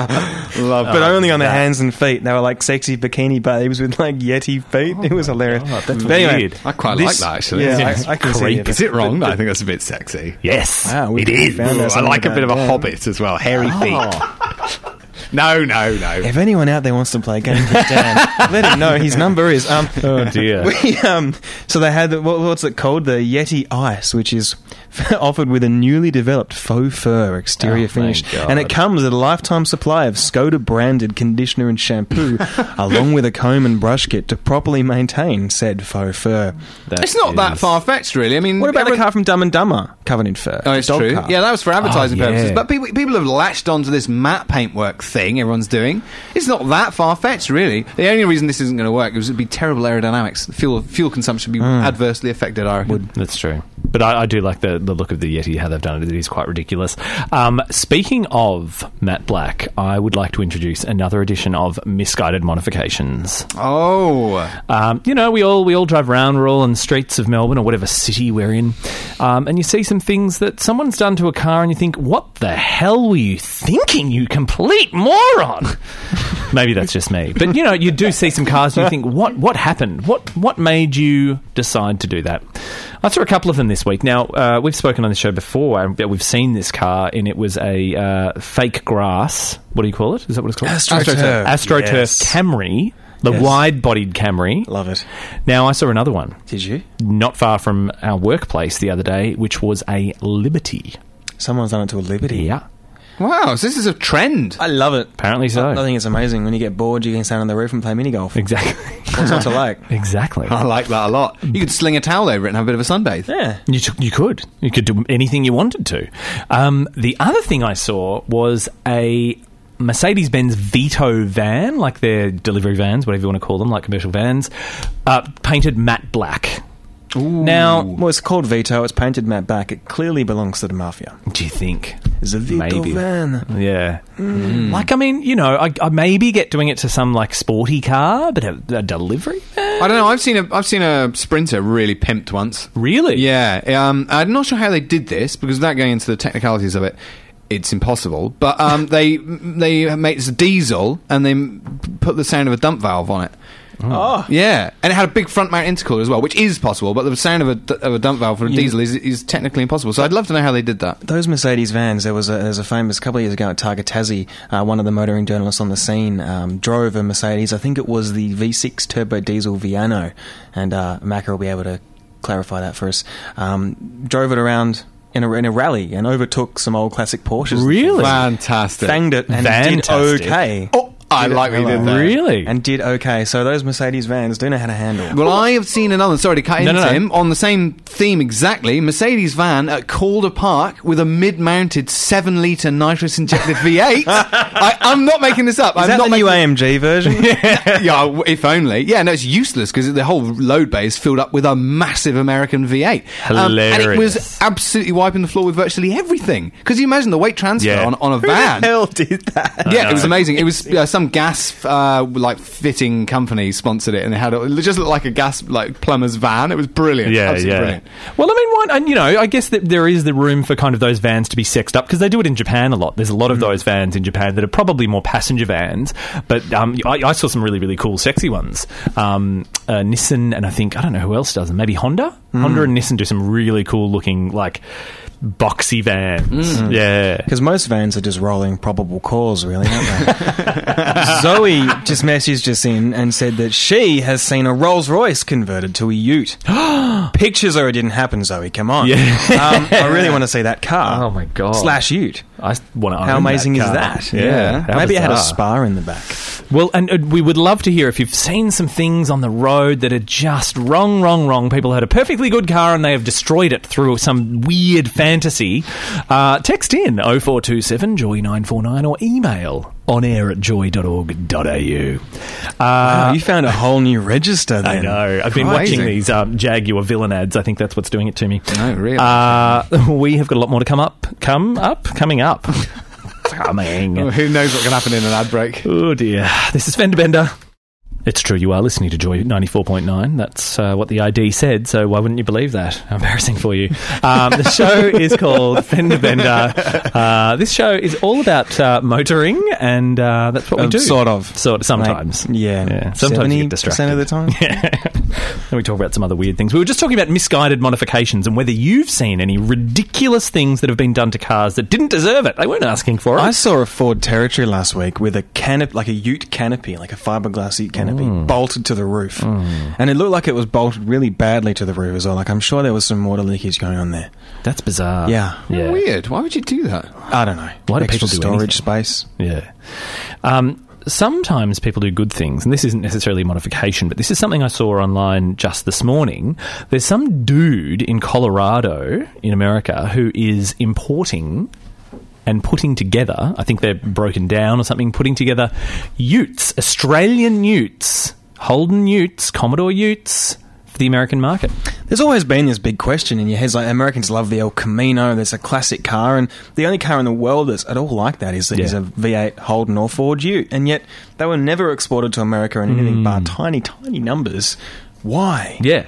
Love But only on their that. hands and feet. They were like sexy bikini babes with like Yeti feet. it was hilarious. God, that's But anyway, weird. I quite this- like that, actually. Yeah, Yes. I, I can see Creep. it. Is it wrong? No, I think that's a bit sexy. Yes, Wow, we It is. found out I something like a about bit of a that. hobbit as well. Hairy feet. No, no, no. If anyone out there wants to play games with Dan, let him know. His number is um. Oh dear. We, um, so they had the, what, what's it called? The Yeti Ice, which is offered with a newly developed faux fur exterior Oh, finish, thank God. and it comes with a lifetime supply of Skoda branded conditioner and shampoo, along with a comb and brush kit to properly maintain said faux fur. That It's not that is- far fetched, really. I mean, What about everyone- the car from Dumb and Dumber covered in fur? Oh, it's Dog true. car. Yeah, that was for advertising Oh, yeah. purposes. But people people have latched onto this matte paintwork thing everyone's doing. It's not that far fetched, really. The only reason this isn't going to work is it'd be terrible aerodynamics. Fuel fuel consumption would be adversely affected, I reckon. That's true. But I, I do like the, the look of the Yeti, how they've done it. It is quite ridiculous. Um, speaking of Matt Black, I would like to introduce another edition of Misguided Modifications. Oh. Um, you know, we all we all drive around, we're all in the streets of Melbourne or whatever city we're in, um, and you see some things that someone's done to a car and you think, what the hell were you thinking, you complete moron? moron. Maybe that's just me. But, you know, you do see some cars and you think, what what happened? What what made you decide to do that? I saw a couple of them this week. Now, uh, we've spoken on the show before, and we've seen this car, and it was a uh, fake grass. What do you call it? Is that what it's called? AstroTurf. AstroTurf Yes. Camry. The Yes. wide-bodied Camry. Love it. Now, I saw another one. Did you? Not far from our workplace the other day, which was a Liberty. Someone's done it to a Liberty. Yeah. Wow, so this is a trend. I love it. Apparently so. I think it's amazing. When you get bored, you can stand on the roof and play mini golf. Exactly. What's not to like? Exactly. I like that a lot. You could sling a towel over it and have a bit of a sunbathe. Yeah. You, t- you could. You could do anything you wanted to. Um, the other thing I saw was a Mercedes-Benz Vito van, like their delivery vans, whatever you want to call them, like commercial vans, uh, painted matte black. Now, Well, it's called Vito. It's painted matte black. It clearly belongs to the mafia. do you think? It's a Vito Maybe. van. Yeah. Like, I mean, you know, I, I maybe get doing it to some, like, sporty car, but a, a delivery van? I don't know. I've seen a I've seen a Sprinter really pimped once. Really? Yeah. Um, I'm not sure how they did this because without going into the technicalities of it, it's impossible. But um, they they made it's a diesel and they m- put the sound of a dump valve on it. Oh. Yeah, and it had a big front mount intercooler as well, which is possible. But the sound of a, d- of a dump valve for a Yeah. diesel is, is technically impossible. So I'd love to know how they did that. Those Mercedes vans, there was a, there was a famous, couple of years ago at Targetazzi, uh, one of the motoring journalists on the scene um, drove a Mercedes, I think it was the V six turbo diesel Viano, and uh, Macca will be able to clarify that for us, um, drove it around in a, in a rally and overtook some old classic Porsches. Really? Fantastic. Fanged it and Fantastic. did okay. Oh, I Did like it we did that. Really? And did okay. So those Mercedes vans do know how to handle. Well, I have seen another. Sorry to cut No, into no, no. him on the same theme exactly. Mercedes van at Calder Park with a mid-mounted seven-litre nitrous-injected V eight. I, I'm not making this up. Is I'm that not the making new A M G version? yeah, w- if only. Yeah, no, it's useless because the whole load bay is filled up with a massive American V eight. Um, and it was Hilarious. absolutely wiping the floor with virtually everything. Because you imagine the weight transfer Yeah. on, on a Who van. the hell did that? Yeah, it was amazing. It was uh, some gas uh, like fitting company sponsored it, and it had a, it just looked like a gas like plumber's van. It was brilliant. Yeah, Absolutely yeah. brilliant. Well, I mean, why, and you know, I guess that there is the room for kind of those vans to be sexed up because they do it in Japan a lot. There's a lot of those vans in Japan that are probably more passenger vans, but um, I, I saw some really, really cool, sexy ones. Um, uh, Nissan, and I think I don't know who else does them. Maybe Honda. Honda and Nissan do some really cool looking like boxy vans. Yeah. Because most vans are just rolling probable cause, really, aren't they? Zoe just messaged us in and said that she has seen a Rolls Royce converted to a ute. Pictures or it didn't happen, Zoe. Come on. Yeah. um, I really want to see that car. Oh my god. Slash ute. I want to. How amazing is that? Yeah. How Maybe it had a bizarre. spa in the back. Well, and uh, we would love to hear if you've seen some things on the road that are just wrong, wrong, wrong. People had a perfectly good car and they have destroyed it through some weird fantasy. Uh, text in oh four two seven joy nine four nine or email on air at joy dot org dot a u. Uh, Wow, you found a whole new register then. I know. I've been Crazy. watching these um, Jaguar villain ads. I think that's what's doing it to me. No, really. Uh, we have got a lot more to come up. Come up? Coming up. Coming. Oh, who knows what can happen in an ad break? Oh dear. This is Fender Bender. It's true, you are listening to Joy ninety-four point nine. That's uh, what the I D said, so why wouldn't you believe that? How embarrassing for you. Um, the show is called Fender Bender. Uh, this show is all about uh, motoring, and uh, that's what we Um, do. sort of. Sort of, sometimes. Like, yeah. yeah. Sometimes you get seventy distracted. percent of the time. Yeah. And we talk about some other weird things. We were just talking about misguided modifications and whether you've seen any ridiculous things that have been done to cars that didn't deserve it. They weren't asking for it. I saw a Ford Territory last week with a canopy, like a ute canopy, like a fiberglass ute canopy, bolted to the roof. And it looked like it was bolted really badly to the roof as well. Like, I'm sure there was some water leakage going on there. That's bizarre. Yeah. Yeah. Weird. Why would you do that? I don't know. Why do Extra people do storage anything? space? Yeah. Um, sometimes people do good things, and this isn't necessarily a modification, but this is something I saw online just this morning. There's some dude in Colorado, in America, who is importing and putting together, I think they're broken down or something, putting together utes, Australian utes, Holden utes, Commodore utes, for the American market. There's always been this big question in your heads, like Americans love the El Camino, there's a classic car, and the only car in the world that's at all like that is, is Yeah. a V eight Holden or Ford Ute, and yet they were never exported to America in anything but tiny, tiny numbers. Why? Yeah.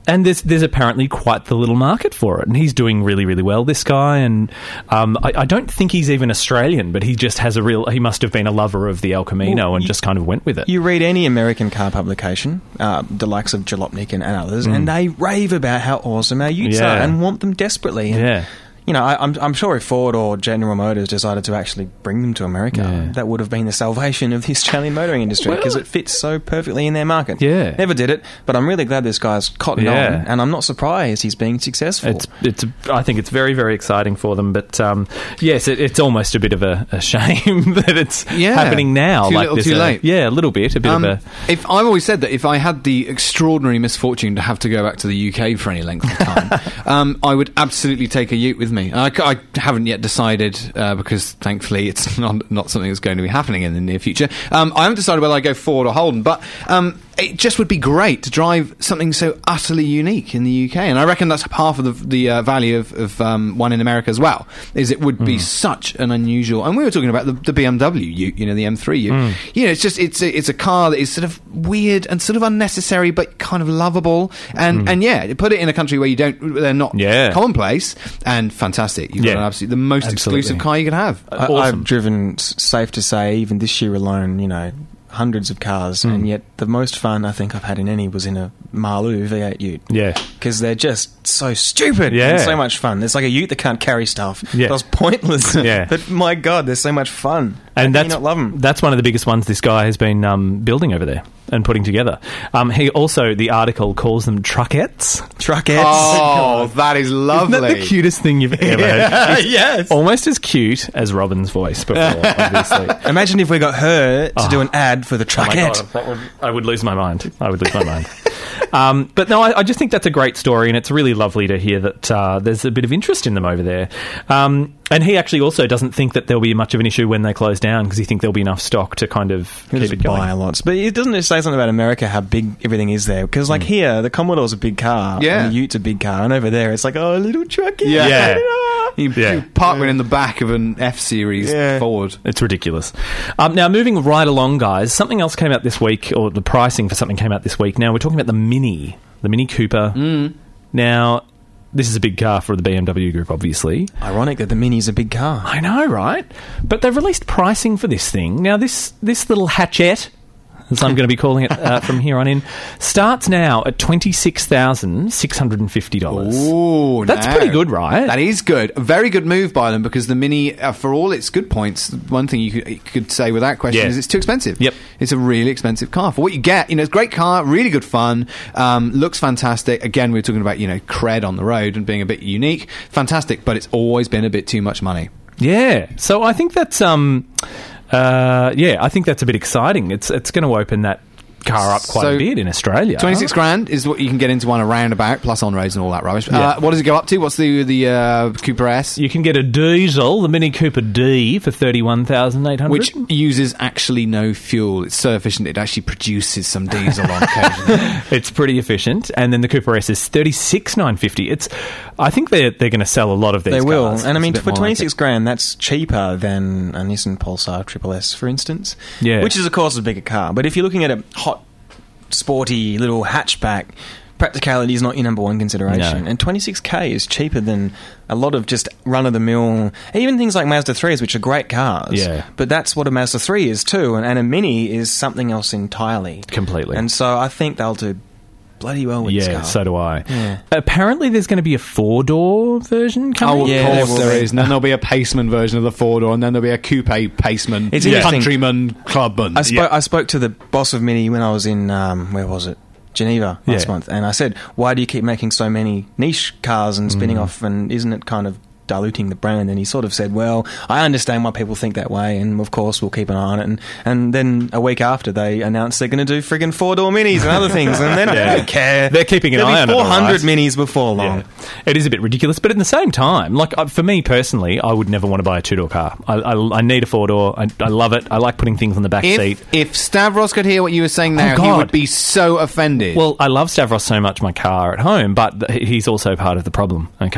and there's there's apparently quite the little market for it, and he's doing really, really well, this guy. And um, I, I don't think he's even Australian, but he just has a real... He must have been a lover of the El Camino Well, and you- just kind of went with it. You read any American car publication, uh, the likes of Jalopnik and, and others, Mm. and they rave about how awesome our utes Yeah. are and want them desperately. And, Yeah. You know, I, I'm, I'm sure if Ford or General Motors decided to actually bring them to America, Yeah. that would have been the salvation of the Australian motoring industry because Well- it fits so perfectly in their market. Yeah. Never did it, but I'm really glad this guy's cotton Yeah. on, and I'm not surprised he's being successful. It's, it's. I think it's very, very exciting for them. But um, yes, it, it's almost a bit of a, a shame that it's Yeah. happening now. Too like little, this, too uh, late. Yeah, a little bit. A bit Um, of a. if I've always said that if I had the extraordinary misfortune to have to go back to the U K for any length of time, um, I would absolutely take a ute with me. I, I haven't yet decided uh, because thankfully it's not not something that's going to be happening in the near future. Um, I haven't decided whether I go Ford or Holden, but um, it just would be great to drive something so utterly unique in the U K, and I reckon that's half of the, the uh, value of, of um, one in America as well. Is it would be such an unusual, and we were talking about the, the B M W Ute, you know, the M three Ute. You know, it's just it's a, it's a car that is sort of weird and sort of unnecessary, but kind of lovable, and and yeah, put it in a country where you don't, they're not Yeah. commonplace, and fantastic. You've Yeah. got an absolutely the most Absolutely. exclusive car you could have. I, Awesome. I've driven, s- safe to say, even this year alone, you know, hundreds of cars, and yet the most fun I think I've had in any was in a Marloo V eight Ute. Yeah. Because they're just so stupid Yeah. and so much fun. There's like a Ute that can't carry stuff. Yeah. That's pointless. Yeah. But my God, they're so much fun. How And can you that's not love them? that's one of the biggest ones this guy has been um, building over there and putting together. Um, he also, the article calls them truckettes. Truckettes. Oh, that is lovely. Isn't that the cutest thing you've ever heard? It's Yes. almost as cute as Robin's voice before, obviously. Imagine if we got her to do an ad for the Oh my truckette. God, that would, I would lose my mind. I would lose my mind. Um, but no, I, I just think that's a great story, and it's really lovely to hear that uh, there's a bit of interest in them over there. Um, and he actually also doesn't think that there'll be much of an issue when they close down because he thinks there'll be enough stock to kind of He'll keep just it going. buy lots. But it doesn't it say something about America, how big everything is there? Because, like, here, the Commodore's a big car. Yeah. And the Ute's a big car. And over there, it's like, oh, a little truckette. Yeah. Yeah. You, Yeah. you park one in the back of an F Series Yeah. Ford. It's ridiculous. Um, now, moving right along, guys, something else came out this week, or the pricing for something came out this week. Now, we're talking about the Mini, the Mini Cooper. Mm. Now, this is a big car for the B M W Group, obviously. Ironic that the Mini's a big car. I know, right? But they've released pricing for this thing. Now, this this little hatchette, as I'm going to be calling it uh, from here on in, starts now at twenty-six thousand six hundred fifty dollars. Ooh, That's no. pretty good, right? That is good. A very good move by them because the Mini, uh, for all its good points, one thing you could, you could say without question Yeah. is it's too expensive. Yep. It's a really expensive car. For what you get, you know, it's a great car, really good fun, um, looks fantastic. Again, we were talking about, you know, cred on the road and being a bit unique. Fantastic, but it's always been a bit too much money. Yeah. So I think that's um, uh, yeah, I think that's a bit exciting. It's it's going to open that car up quite So, a bit in Australia. twenty-six grand is what you can get into one around about, plus on roads and all that rubbish. Yeah. Uh, what does it go up to? What's the the uh, Cooper S? You can get a diesel, the Mini Cooper D, for thirty-one thousand eight hundred. Which uses actually no fuel. It's so efficient it actually produces some diesel on occasion. It's pretty efficient, and then the Cooper S is thirty-six thousand nine hundred fifty. It's, I think they're they're going to sell a lot of these. They will. cars. And I mean, It's a bit for more like twenty-six grand, that's cheaper than a Nissan Pulsar Triple S, for instance. Yeah. Which is, of course, a bigger car. But if you're looking at a hot, sporty little hatchback, practicality is not your number one consideration. No. And twenty-six K is cheaper than a lot of just run-of-the-mill, even things like Mazda threes, which are great cars. Yeah. But that's what a Mazda three is too. And, and a Mini is something else entirely. Completely. And so I think they'll do bloody well with this Yeah, car. so do I. Yeah. Apparently, there's going to be a four-door version coming. Oh, of Yeah, there course will there be. is. And then there'll be a Paceman version of the four-door, and then there'll be a coupe Paceman, It's interesting. Countryman, Clubman. I spoke. I spoke to the boss of Mini when I was in um, where was it, Geneva last Yeah. month, and I said, "Why do you keep making so many niche cars and spinning Mm. off? And isn't it kind of diluting the brand?" And he sort of said, "Well, I understand why people think that way, and of course we'll keep an eye on it." And and then a week after, they announced they're going to do friggin' four door Minis and other things, and then Yeah. they don't care. They're keeping an There'll eye on be it, all four hundred right. Minis before long. Yeah. It is a bit ridiculous, but at the same time, like uh, for me personally, I would never want to buy a two-door car. I, I, I need a four-door. I, I love it. I like putting things on the back seat. if, if Stavros could hear what you were saying now, he God. would be so offended. Well, I love Stavros so much, my car at home, but th- he's also part of the problem, okay?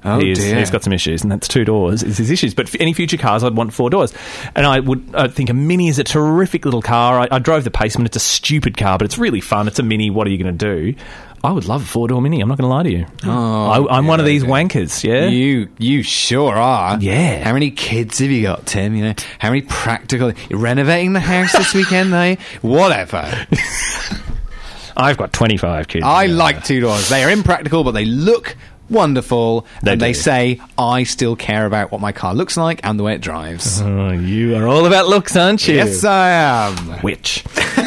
Oh, He is, dear. He's got some issues, and that's two doors is his issues. But for any future cars, I'd want four doors. And I would I think a Mini is a terrific little car. I, I drove the Paceman. It's a stupid car, but it's really fun. It's a Mini. What are you going to do? I would love a four-door Mini. I'm not going to lie to you. Oh, I, I'm yeah, one of these yeah. wankers, yeah? You you sure are. Yeah. How many kids have you got, Tim? You know, how many practical... You're renovating the house this weekend, though? Whatever. I've got twenty-five kids. I yeah. like two-doors. They are impractical, but they look wonderful. They and do. they say, I still care about what my car looks like and the way it drives. Oh, you are all about looks, aren't you? Yes, I am. Which?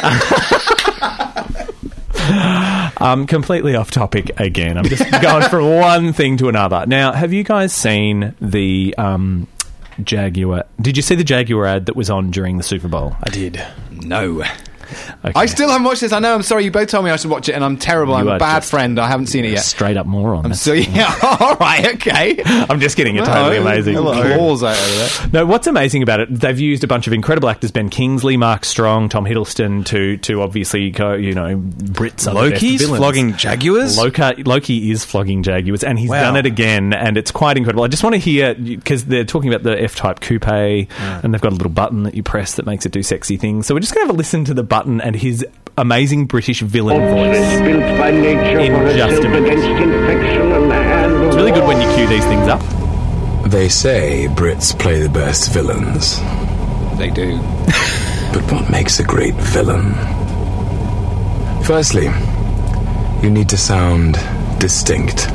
um, completely off topic again. I'm just going from one thing to another. Now, have you guys seen the um, Jaguar? Did you see the Jaguar ad that was on during the Super Bowl? I did. No. Okay. I still haven't watched this. I know, I'm sorry, you both told me I should watch it, and I'm terrible. You I'm a are bad just friend. I haven't seen it yet. Straight up moron. I'm That's- so, yeah, all right, okay. I'm just kidding. It's totally amazing. Balls out of there. No, what's amazing about it, they've used a bunch of incredible actors, Ben Kingsley, Mark Strong, Tom Hiddleston, to to obviously go, you know, Brits are the best Loki's villains. flogging Jaguars? Loki, Loki is flogging Jaguars, and he's Wow. done it again, and it's quite incredible. I just want to hear, because they're talking about the F-Type coupe, and they've got a little button that you press that makes it do sexy things. So we're just going to have a listen to the button and his amazing British villain voice Built by nature in for a just a shield minute. against infection and hand. It's really good when you cue these things up. They say Brits play the best villains. They do. But what makes a great villain? Firstly, you need to sound distinct.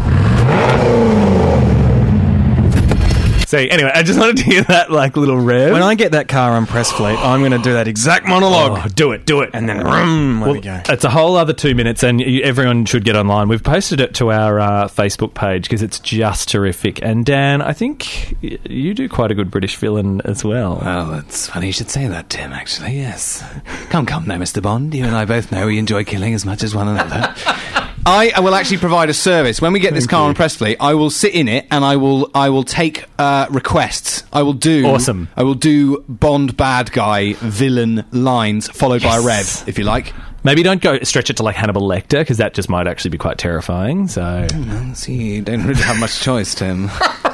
So anyway, I just wanted to hear that like little rev. When I get that car on press fleet, I'm going to do that exact monologue. Oh, do it, do it. And then, vroom, there Well, we go. it's a whole other two minutes, and you, everyone should get online. We've posted it to our uh, Facebook page because it's just terrific. And Dan, I think y- you do quite a good British villain as well. Well, it's funny you should say that, Tim, actually, yes. Come, come now, Mister Bond. You and I both know we enjoy killing as much as one another. I, I will actually provide a service. When we get this car on press fleet, I will sit in it and I will I will take uh, requests. I will do... Awesome. I will do Bond bad guy villain lines followed by a rev, if you like. Maybe don't go stretch it to like Hannibal Lecter, because that just might actually be quite terrifying. So See, you don't really have much choice, Tim.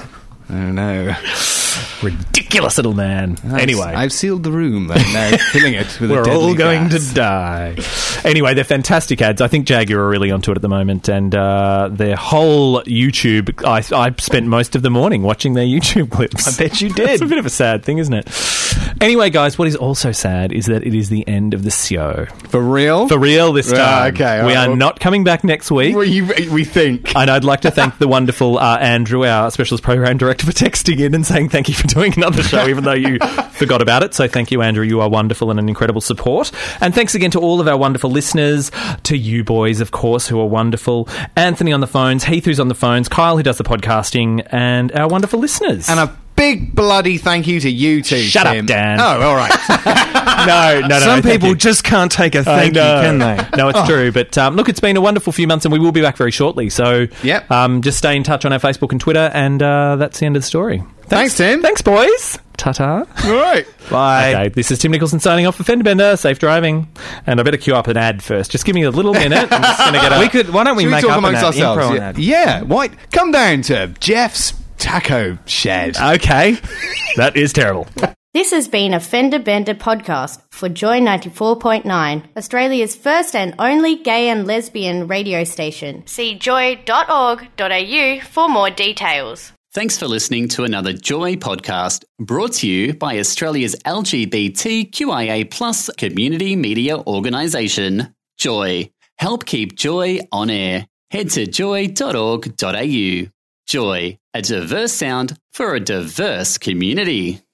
Oh, no. ridiculous little man. I've, Anyway, I've sealed the room and now filling it with a we're deadly all going gas. to die. Anyway, they're fantastic ads. I think Jaguar are really onto it at the moment, and uh, their whole YouTube. I, I spent most of the morning watching their YouTube clips. I bet you did. It's a bit of a sad thing, isn't it? Anyway, guys, what is also sad is that it is the end of the show. For real? For real this Yeah, time. okay, all we right, are well- not coming back next week. We, we think. And I'd like to thank the wonderful uh, Andrew, our specialist program director, for texting in and saying thank you for doing another show, even though you forgot about it. So thank you, Andrew. You are wonderful and an incredible support. And thanks again to all of our wonderful listeners, to you boys, of course, who are wonderful. Anthony on the phones, Heath who's on the phones, Kyle who does the podcasting, and our wonderful listeners. And a big bloody thank you to you two, Shut Tim. up, Dan. Oh, all right. no, no, no. Some no, thank people you. just can't take a I thank you, know. can they? No, it's true. But um, look, it's been a wonderful few months, and we will be back very shortly. So Yep. um, just stay in touch on our Facebook and Twitter, and uh, that's the end of the story. Thanks, Tim. Thanks, boys. Ta-ta. All right. Bye. Okay, this is Tim Nicholson signing off for Fender Bender. Safe driving. And I better queue up an ad first. Just give me a little minute. I'm just going to get a... We could. Why don't we Should we make talk up amongst an ad, ourselves? impro an Yeah. ad? yeah. Why? Come down to Jeff's Taco Shed. Okay. That is terrible. This has been a Fender Bender podcast for Joy ninety-four point nine, Australia's first and only gay and lesbian radio station. See joy dot org dot a u for more details. Thanks for listening to another Joy podcast brought to you by Australia's L G B T Q I A plus community media organisation, Joy. Help keep Joy on air. Head to joy dot org dot a u. Joy, a diverse sound for a diverse community.